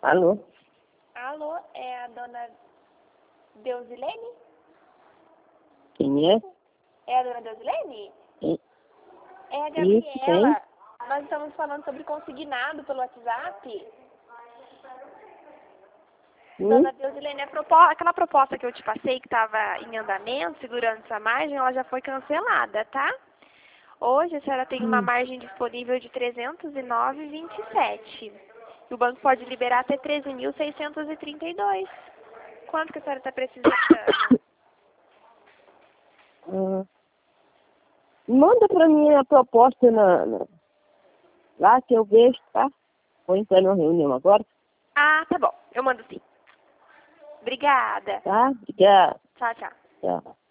Alô? Alô, é a dona Deusilene? Quem é? É a dona Deusilene? Quem? É a Isso, Gabriela. Nós estamos falando sobre consignado pelo WhatsApp. Dona Deusilene, aquela proposta que eu te passei, que estava em andamento, segurando essa margem, ela já foi cancelada, tá? Hoje a senhora tem uma margem disponível de 309,27. E o banco pode liberar até 13.632. Quanto que a senhora está precisando? Manda pra mim a proposta lá que eu vejo, tá? Vou entrar numa reunião agora. Ah, tá bom. Eu mando sim. Obrigada. Tá? Obrigada. Tchau, tchau. Tchau.